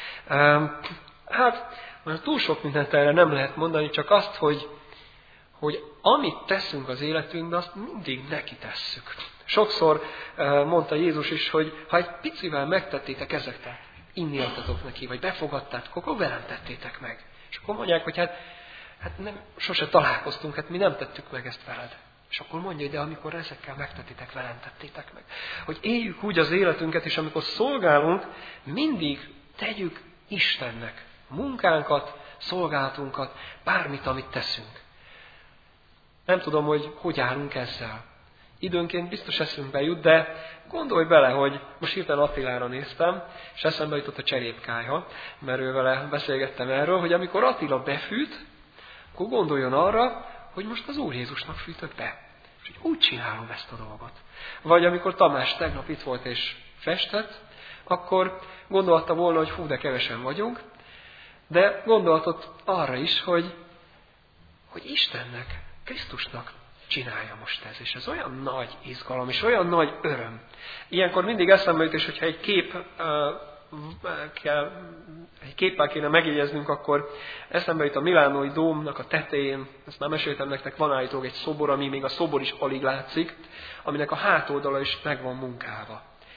Hát, már túl sok mindent erre nem lehet mondani, csak azt, hogy, hogy amit teszünk az életünkben, azt mindig neki tesszük. Sokszor mondta Jézus is, hogy ha egy picivel megtettétek ezeket, inni adtatok neki, vagy befogadtátok, akkor velem tettétek meg. És akkor mondják, hogy hát, hát nem, sose találkoztunk, hát mi nem tettük meg ezt veled. És akkor mondja, hogy de amikor ezekkel megtettétek, velem tettétek meg. Hogy éljük úgy az életünket, és amikor szolgálunk, mindig tegyük Istennek munkánkat, szolgálatunkat, bármit, amit teszünk. Nem tudom, hogy hogy állunk ezzel. Időnként biztos eszünkbe jut, de gondolj bele, hogy most hirtelen Attilára néztem, és eszembe jutott a cserépkályha, mert ő vele beszélgettem erről, hogy amikor Attila befűt, akkor gondoljon arra, hogy most az Úr Jézusnak fűtök be. És hogy úgy csinálom ezt a dolgot. Vagy amikor Tamás tegnap itt volt és festett, akkor gondolta volna, hogy hú, de kevesen vagyunk, de gondolatot arra is, hogy, hogy Istennek, Krisztusnak csinálja most ez. És ez olyan nagy izgalom, és olyan nagy öröm. Ilyenkor mindig eszembe jut, és hogyha egy kép uh, kell, egy képpel kéne megjegyeznünk, akkor eszembe jut a milánói dómnak a tetején, ezt már meséltem nektek, van állítólag egy szobor, ami még a szobor is alig látszik, aminek a hátoldala is meg van munkálva. És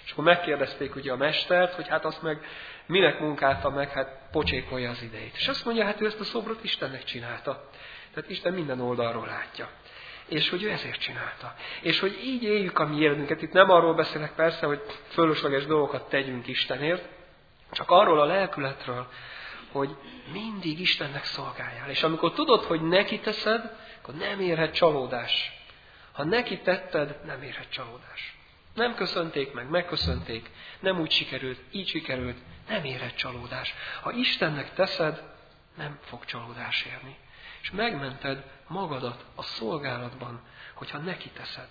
És akkor megkérdezték ugye a mestert, hogy hát azt meg minek munkálta meg, hát pocsékolja az idejét. És azt mondja, hát ő ezt a szobrot Istennek csinálta. Tehát Isten minden oldalról látja. És hogy ő ezért csinálta. És hogy így éljük a mi életünket. Itt nem arról beszélek persze, hogy fölösleges dolgokat tegyünk Istenért, csak arról a lelkületről, hogy mindig Istennek szolgáljál. És amikor tudod, hogy neki teszed, akkor nem érhet csalódás. Ha neki tetted, nem érhet csalódás. Nem köszönték meg, megköszönték, nem úgy sikerült, így sikerült, nem érhet csalódás. Ha Istennek teszed, nem fog csalódás érni. És megmented magadat a szolgálatban, hogyha neki teszed.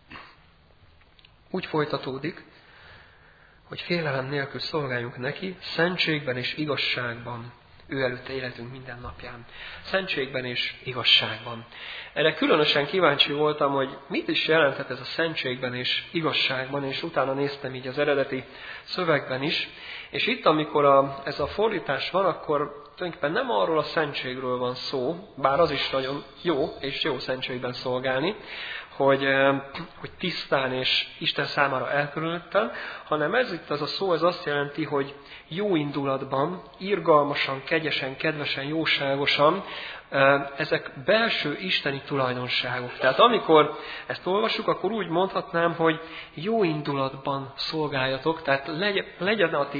Úgy folytatódik, hogy félelem nélkül szolgáljunk neki, szentségben és igazságban, ő előtte életünk minden napján. Szentségben és igazságban. Erre különösen kíváncsi voltam, hogy mit is jelentett ez a szentségben és igazságban, és utána néztem így az eredeti szövegben is. És itt, amikor a, ez a fordítás van, akkor tulajdonképpen nem arról a szentségről van szó, bár az is nagyon jó, és jó szentségben szolgálni, hogy, hogy tisztán és Isten számára elkülönülten, hanem ez itt az a szó, ez azt jelenti, hogy jó indulatban, irgalmasan, kegyesen, kedvesen, jóságosan, ezek belső isteni tulajdonságok. Tehát amikor ezt olvassuk, akkor úgy mondhatnám, hogy jó indulatban szolgáljatok, tehát legyen a ti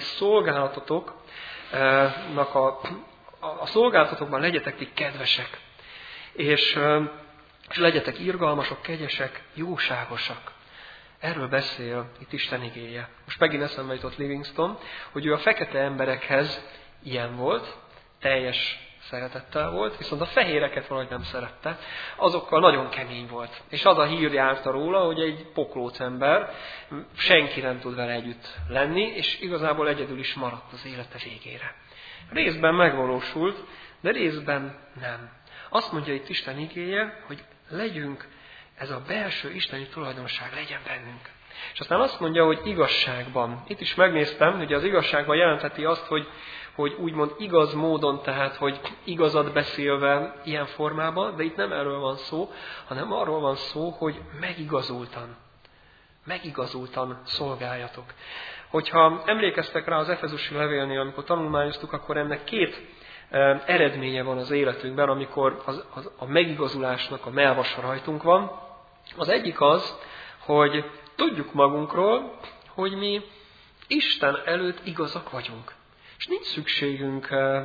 szolgálatotoknak a, a szolgálatotokban legyetek ti kedvesek, és, és legyetek irgalmasok, kegyesek, jóságosak. Erről beszél itt Isten igéje. Most megint eszembe jutott Livingston, hogy ő a fekete emberekhez ilyen volt, teljes szeretettel volt, viszont a fehéreket valahogy nem szerette, azokkal nagyon kemény volt. És az a hír járta róla, hogy egy poklóc ember, senki nem tud vele együtt lenni, és igazából egyedül is maradt az élete végére. Részben megvalósult, de részben nem. Azt mondja itt Isten igéje, hogy legyünk, ez a belső isteni tulajdonság legyen bennünk. És aztán azt mondja, hogy igazságban. Itt is megnéztem, hogy az igazságban jelentheti azt, hogy, hogy úgymond igaz módon, tehát hogy igazat beszélve ilyen formában, de itt nem erről van szó, hanem arról van szó, hogy megigazultan. Megigazultan szolgáljatok. Hogyha emlékeztek rá az Efezusi levélnél, amikor tanulmányoztuk, akkor ennek két eredménye van az életünkben, amikor az, az, a megigazulásnak a mellvasa rajtunk van. Az egyik az, hogy tudjuk magunkról, hogy mi Isten előtt igazak vagyunk. És nincs szükségünk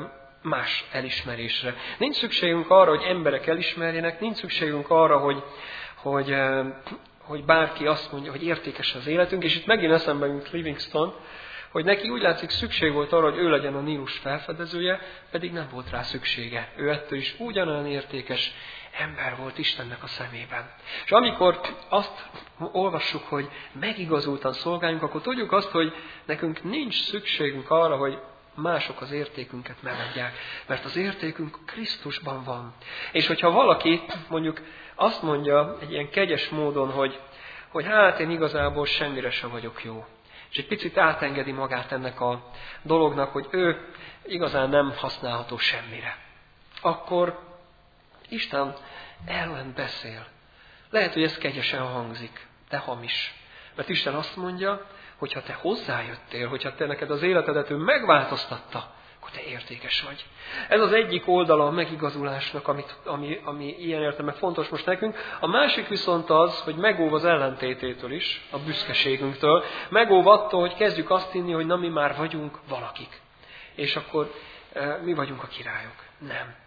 más elismerésre. Nincs szükségünk arra, hogy emberek elismerjenek, nincs szükségünk arra, hogy, hogy, hogy bárki azt mondja, hogy értékes az életünk. És itt megint eszembe jut Livingston, hogy neki úgy látszik szükség volt arra, hogy ő legyen a Nílus felfedezője, pedig nem volt rá szüksége. Ő ettől is ugyanolyan értékes ember volt Istennek a szemében. És amikor azt olvassuk, hogy megigazultan szolgáljunk, akkor tudjuk azt, hogy nekünk nincs szükségünk arra, hogy mások az értékünket megadják, mert az értékünk Krisztusban van. És hogyha valaki mondjuk azt mondja egy ilyen kegyes módon, hogy, hogy hát én igazából semmire sem vagyok jó, és egy picit átengedi magát ennek a dolognak, hogy ő igazán nem használható semmire, akkor Isten ellen beszél. Lehet, hogy ez kegyesen hangzik, de hamis. Mert Isten azt mondja, hogy ha te hozzájöttél, hogyha te neked az életedet ő megváltoztatta, akkor te értékes vagy. Ez az egyik oldala a megigazulásnak, amit, ami, ami ilyen értelemben fontos most nekünk. A másik viszont az, hogy megóv az ellentététől is, a büszkeségünktől. Megóv attól, hogy kezdjük azt hinni, hogy na mi már vagyunk valakik. És akkor e, mi vagyunk a királyok. Nem.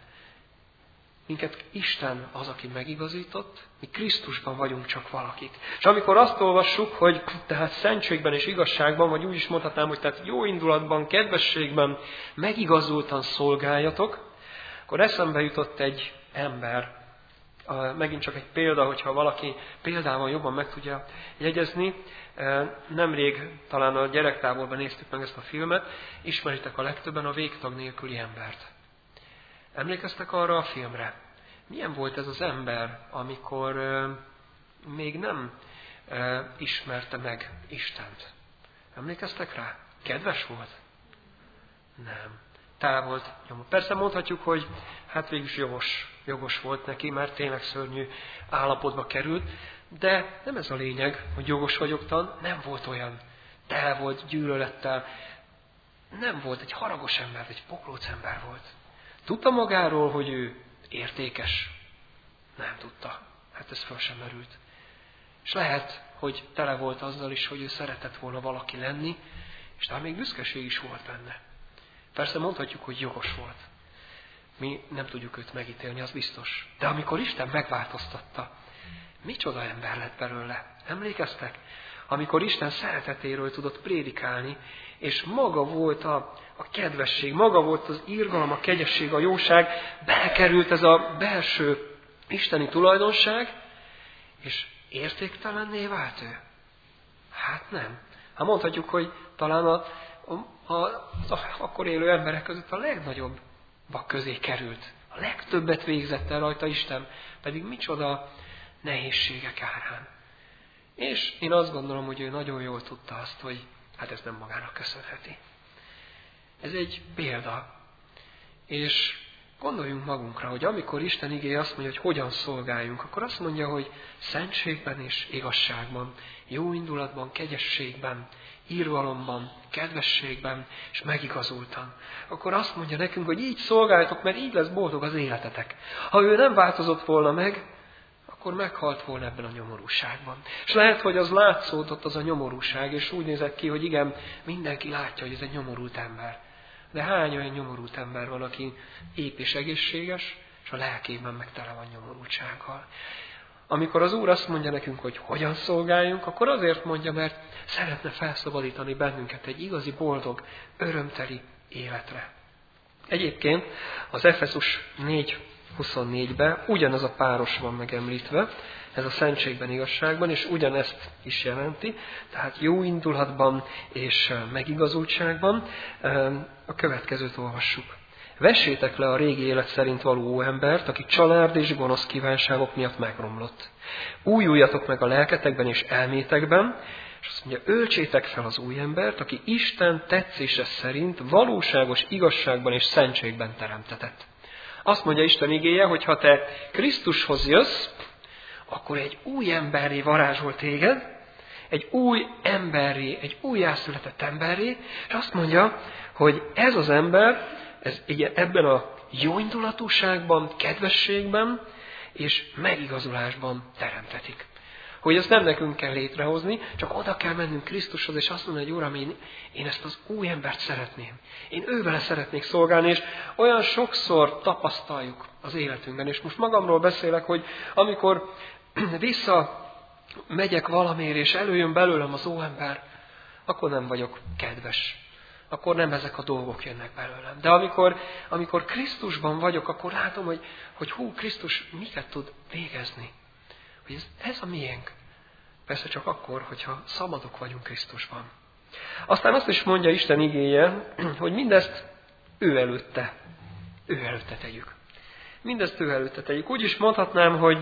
Minket Isten az, aki megigazított, mi Krisztusban vagyunk csak valakik. És amikor azt olvassuk, hogy tehát szentségben és igazságban, vagy úgy is mondhatnám, hogy tehát jó indulatban, kedvességben megigazultan szolgáljatok, akkor eszembe jutott egy ember, megint csak egy példa, hogyha valaki példával jobban meg tudja jegyezni. Nemrég talán a gyerektáborban néztük meg ezt a filmet, ismeritek a legtöbben a Végtag nélküli embert. Emlékeztek arra a filmre? Milyen volt ez az ember, amikor uh, még nem uh, ismerte meg Istent? Emlékeztek rá? Kedves volt? Nem. Tál volt nyomor. Persze mondhatjuk, hogy hát végülis jogos, jogos volt neki, mert tényleg szörnyű állapotba került, de nem ez a lényeg, hogy jogos vagyoktan, nem volt olyan. tele volt gyűlölettel. Nem volt egy haragos ember, egy poklóc ember volt. Tudta magáról, hogy ő értékes? Nem tudta. Hát ez föl sem merült. És lehet, hogy tele volt azzal is, hogy ő szeretett volna valaki lenni, és talán még büszkeség is volt benne. Persze mondhatjuk, hogy jogos volt. Mi nem tudjuk őt megítélni, az biztos. De amikor Isten megváltoztatta, micsoda ember lett belőle. Emlékeztek? Amikor Isten szeretetéről tudott prédikálni, és maga volt a, a kedvesség, maga volt az irgalom, a kegyesség, a jóság, belekerült ez a belső isteni tulajdonság, és értéktelenné vált ő? Hát nem. Hát mondhatjuk, hogy talán a, a, a, az akkor élő emberek között a legnagyobbak közé került. A legtöbbet végzett el rajta Isten, pedig micsoda nehézségek árán. És én azt gondolom, hogy ő nagyon jól tudta azt, hogy hát ez nem magának köszönheti. Ez egy példa. És gondoljunk magunkra, hogy amikor Isten igéje azt mondja, hogy hogyan szolgáljunk, akkor azt mondja, hogy szentségben és igazságban, jó indulatban, kegyességben, irgalomban, kedvességben és megigazultan. Akkor azt mondja nekünk, hogy így szolgáljatok, mert így lesz boldog az életetek. Ha ő nem változott volna meg, akkor meghalt volna ebben a nyomorúságban. És lehet, hogy az látszódott az a nyomorúság, és úgy nézett ki, hogy igen, mindenki látja, hogy ez egy nyomorult ember. De hány olyan nyomorult ember van, aki épp és egészséges, és a lelkében meg tele van nyomorultsággal. Amikor az Úr azt mondja nekünk, hogy hogyan szolgáljunk, akkor azért mondja, mert szeretne felszabadítani bennünket egy igazi, boldog, örömteli életre. Egyébként az Efezus négy huszonnégyben ugyanaz a páros van megemlítve, ez a szentségben, igazságban, és ugyanezt is jelenti, tehát jó indulatban és megigazultságban. A következőt olvassuk. Vessétek le a régi élet szerint való embert, aki család és gonosz kívánságok miatt megromlott. Újuljatok meg a lelketekben és elmétekben, és azt mondja, öltsétek fel az új embert, aki Isten tetszése szerint valóságos igazságban és szentségben teremtetett. Azt mondja Isten igéje, hogy ha te Krisztushoz jössz, akkor egy új emberré varázsol téged, egy új emberré, egy újjászületett emberré, és azt mondja, hogy ez az ember, ez ebben a jóindulatúságban, kedvességben és megigazulásban teremtetik. Hogy ezt nem nekünk kell létrehozni, csak oda kell mennünk Krisztushoz, és azt mondani, hogy Uram, én, én ezt az új embert szeretném. Én ővele szeretnék szolgálni, és olyan sokszor tapasztaljuk az életünkben. És most magamról beszélek, hogy amikor visszamegyek valamiért, és előjön belőlem az óember, akkor nem vagyok kedves. Akkor nem ezek a dolgok jönnek belőlem. De amikor, amikor Krisztusban vagyok, akkor látom, hogy, hogy hú, Krisztus miket tud végezni. Hogy ez, ez a miénk. Persze csak akkor, hogyha szabadok vagyunk Krisztusban. Aztán azt is mondja Isten igéje, hogy mindezt ő előtte, ő előtte tegyük. Mindezt ő előtte tegyük. Úgy is mondhatnám, hogy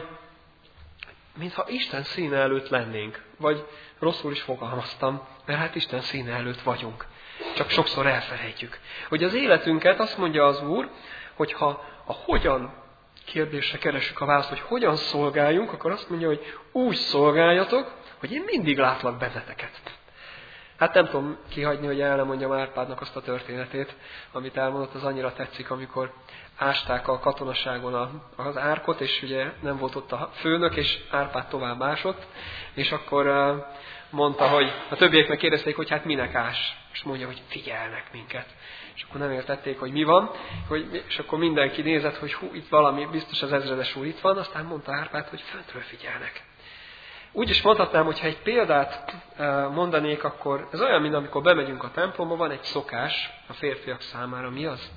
mintha Isten színe előtt lennénk. Vagy rosszul is fogalmaztam, mert hát Isten színe előtt vagyunk. Csak sokszor elfelejtjük. Hogy az életünket, azt mondja az Úr, hogyha a hogyan kérdésre keresünk a választ, hogy hogyan szolgáljunk, akkor azt mondja, hogy úgy szolgáljatok, hogy én mindig látlak benneteket. Hát nem tudom kihagyni, hogy el nem mondjam Árpádnak azt a történetét, amit elmondott, az annyira tetszik, amikor ásták a katonaságon az árkot, és ugye nem volt ott a főnök, és Árpád tovább ásott, és akkor mondta, hogy a többiek meg kérdezték, hogy hát minek ás, és mondja, hogy figyelnek minket. És akkor nem értették, hogy mi van, hogy, és akkor mindenki nézett, hogy hú, itt valami, biztos az ezredes úr itt van, aztán mondta Árpád, hogy föntről figyelnek. Úgy is mondhatnám, hogyha egy példát mondanék, akkor ez olyan, mint amikor bemegyünk a templomba, van egy szokás a férfiak számára. Mi az?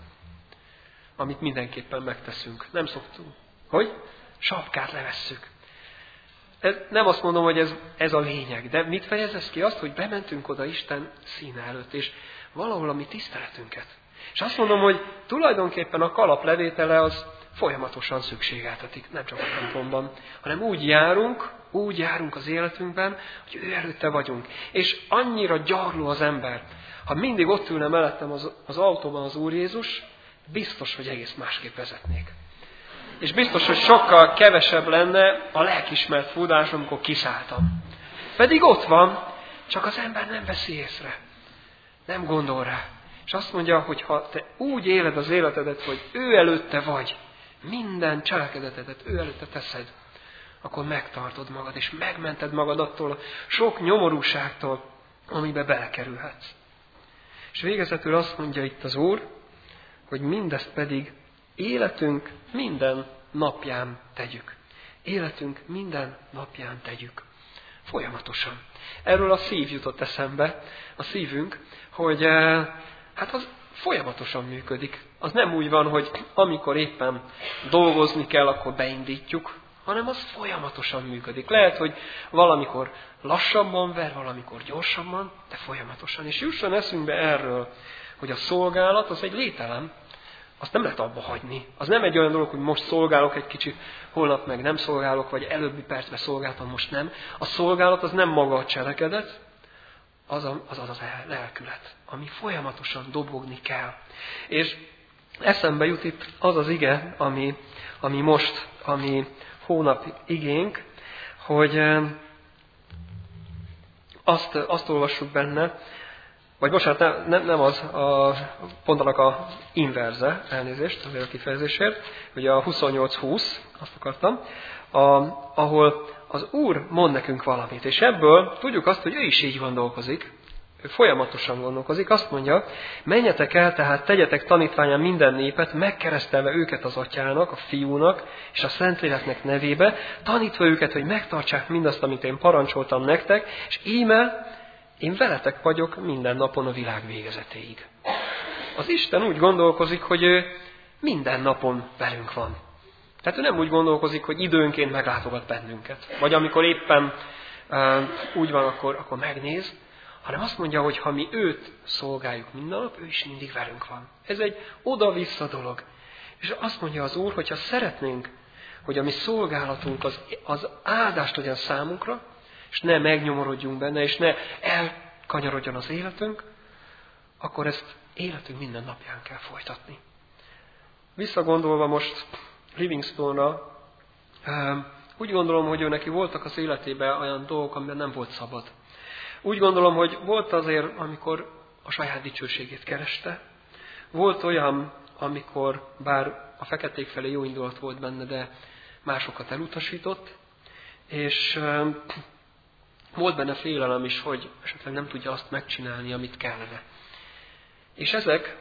Amit mindenképpen megteszünk. Nem szoktunk. Hogy? Sapkát levesszük. Ez, nem azt mondom, hogy ez, ez a lényeg, de mit fejez ez ki? Azt, hogy bementünk oda Isten színe előtt, és valahol a mi tiszteletünket. És azt mondom, hogy tulajdonképpen a kalap levétele az folyamatosan szükségeltetik, nem csak a templomban, hanem úgy járunk, úgy járunk az életünkben, hogy ő előtte vagyunk. És annyira gyarló az ember, ha mindig ott ülne mellettem az, az autóban az Úr Jézus, biztos, hogy egész másképp vezetnék. És biztos, hogy sokkal kevesebb lenne a lelkiismert fúdás, amikor kiszálltam. Pedig ott van, csak az ember nem veszi észre. Nem gondol rá. És azt mondja, hogy ha te úgy éled az életedet, hogy ő előtte vagy, minden cselekedetedet ő előtte teszed, akkor megtartod magad, és megmented magad attól a sok nyomorúságtól, amibe belekerülhetsz. És végezetül azt mondja itt az Úr, hogy mindezt pedig életünk minden napján tegyük. Életünk minden napján tegyük. Folyamatosan. Erről a szív jutott eszembe, a szívünk, hogy hát az folyamatosan működik. Az nem úgy van, hogy amikor éppen dolgozni kell, akkor beindítjuk, hanem az folyamatosan működik. Lehet, hogy valamikor lassabban ver, valamikor gyorsabban, de folyamatosan. És jusson eszünkbe erről, hogy a szolgálat az egy lételem, azt nem lehet abba hagyni. Az nem egy olyan dolog, hogy most szolgálok egy kicsit, holnap meg nem szolgálok, vagy előbbi percben szolgáltam, most nem. A szolgálat az nem maga a cselekedet, az a, az, az, az a lelkület, ami folyamatosan dobogni kell. És eszembe jut itt az az ige, ami, ami most, ami hónap igénk, hogy azt, azt olvassuk benne, vagy bocsánat, nem, nem az, a pontonak a inverze, elnézést azért a kifejezésért, ugye a huszonnyolc húsz, azt akartam, a, ahol az Úr mond nekünk valamit, és ebből tudjuk azt, hogy ő is így gondolkozik, ő folyamatosan gondolkozik, azt mondja, menjetek el, tehát tegyetek tanítvánnyá minden népet, megkeresztelve őket az Atyának, a Fiúnak és a Szentléleknek nevébe, tanítva őket, hogy megtartsák mindazt, amit én parancsoltam nektek, és íme én veletek vagyok minden napon a világ végezetéig. Az Isten úgy gondolkozik, hogy ő minden napon velünk van. Tehát ő nem úgy gondolkozik, hogy időnként meglátogat bennünket. Vagy amikor éppen uh, úgy van, akkor, akkor megnéz, hanem azt mondja, hogy ha mi őt szolgáljuk minden nap, ő is mindig velünk van. Ez egy oda-vissza dolog. És azt mondja az Úr, hogyha szeretnénk, hogy a mi szolgálatunk az, az áldást legyen számunkra, és ne megnyomorodjunk benne, és ne elkanyarodjon az életünk, akkor ezt életünk minden napján kell folytatni. Visszagondolva most Livingstone-ra, úgy gondolom, hogy ő neki voltak az életében olyan dolgok, amiben nem volt szabad. Úgy gondolom, hogy volt azért, amikor a saját dicsőségét kereste. Volt olyan, amikor bár a feketék felé jó indulat volt benne, de másokat elutasított, és volt benne félelem is, hogy esetleg nem tudja azt megcsinálni, amit kellene. És ezek,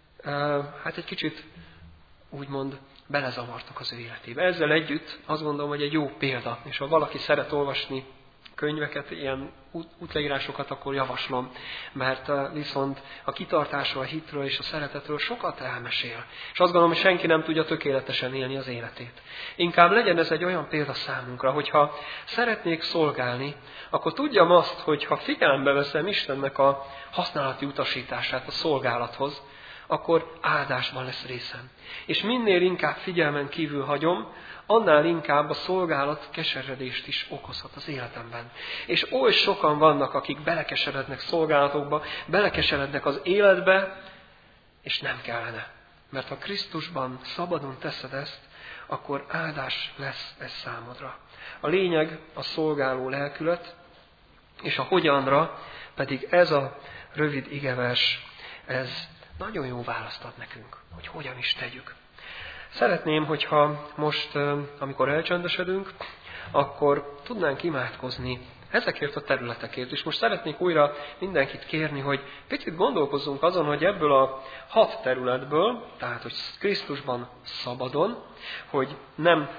hát egy kicsit úgymond belezavartak az ő életébe. Ezzel együtt azt gondolom, hogy egy jó példa, és ha valaki szeret olvasni könyveket, ilyen útleírásokat, akkor javaslom, mert viszont a kitartásról, a hitről és a szeretetről sokat elmesél. És azt gondolom, hogy senki nem tudja tökéletesen élni az életét. Inkább legyen ez egy olyan példa számunkra, hogyha szeretnék szolgálni, akkor tudjam azt, hogy ha figyelembe veszem Istennek a használati utasítását a szolgálathoz, akkor áldásban lesz részem. És minél inkább figyelmen kívül hagyom, annál inkább a szolgálat keseredést is okozhat az életemben. És oly sokan vannak, akik belekeserednek szolgálatokba, belekeserednek az életbe, és nem kellene. Mert ha Krisztusban szabadon teszed ezt, akkor áldás lesz ez számodra. A lényeg a szolgáló lelkület, és a hogyanra pedig ez a rövid igevers, ez nagyon jó választ ad nekünk, hogy hogyan is tegyük. Szeretném, hogyha most, amikor elcsendesedünk, akkor tudnánk imádkozni ezekért a területekért. És most szeretnék újra mindenkit kérni, hogy picit gondolkozzunk azon, hogy ebből a hat területből, tehát hogy Krisztusban szabadon, hogy nem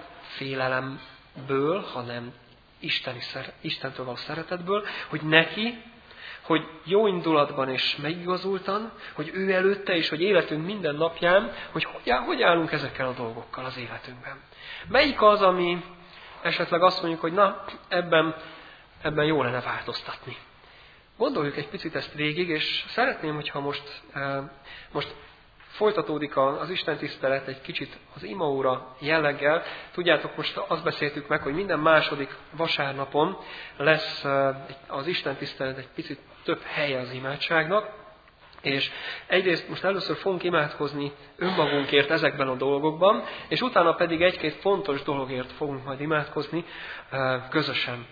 félelemből, hanem Isteni, Istentől való szeretetből, hogy neki, hogy jó indulatban és megigazultan, hogy ő előtte és hogy életünk minden napján, hogy hogy, hogy állunk ezekkel a dolgokkal az életünkben. Melyik az, ami esetleg azt mondjuk, hogy na, ebben, ebben jó lenne változtatni. Gondoljuk egy picit ezt végig, és szeretném, hogyha most, most folytatódik az Isten tisztelet egy kicsit az imaóra jelleggel. Tudjátok, most azt beszéltük meg, hogy minden második vasárnapon lesz az Isten tisztelet egy picit több helye az imádságnak, és egyrészt most először fogunk imádkozni önmagunkért ezekben a dolgokban, és utána pedig egy-két fontos dologért fogunk majd imádkozni közösen.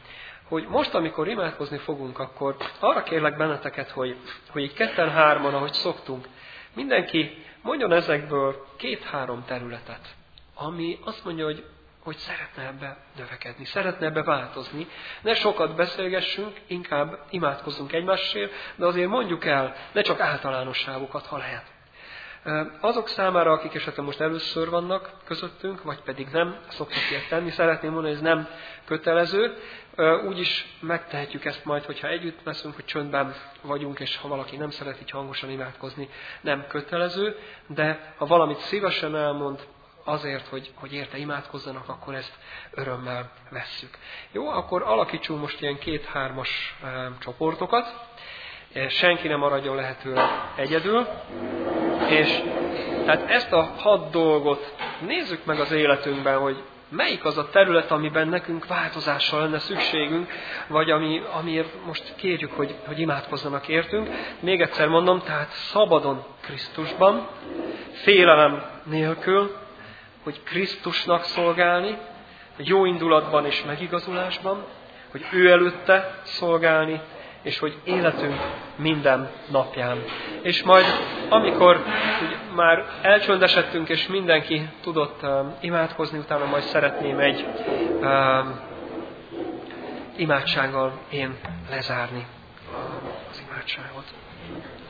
hogy most, amikor imádkozni fogunk, akkor arra kérlek benneteket, hogy, hogy így ketten-hárman, ahogy szoktunk, mindenki mondjon ezekből két-három területet, ami azt mondja, hogy, hogy szeretne ebbe növekedni, szeretne ebbe változni. Ne sokat beszélgessünk, inkább imádkozzunk egymásért, de azért mondjuk el, ne csak általánosságokat, ha lehet. Azok számára, akik esetleg most először vannak közöttünk, vagy pedig nem szoktak ilyet tenni, szeretném mondani, hogy ez nem kötelező. Úgyis megtehetjük ezt majd, hogyha együtt leszünk, hogy csöndben vagyunk, és ha valaki nem szeret így hangosan imádkozni, nem kötelező. De ha valamit szívesen elmond azért, hogy, hogy érte imádkozzanak, akkor ezt örömmel vesszük. Jó, akkor alakítsunk most ilyen két-hármas e, csoportokat. Senki nem maradjon lehetőleg egyedül. És tehát ezt a hat dolgot nézzük meg az életünkben, hogy melyik az a terület, amiben nekünk változásra lenne szükségünk, vagy ami, amiért most kérjük, hogy, hogy imádkozzanak értünk. Még egyszer mondom, tehát szabadon Krisztusban, félelem nélkül, hogy Krisztusnak szolgálni, jó indulatban és megigazulásban, hogy ő előtte szolgálni, és hogy életünk minden napján. És majd, amikor már elcsöndesedtünk, és mindenki tudott uh, imádkozni, utána majd szeretném egy uh, imádsággal én lezárni az imádságot.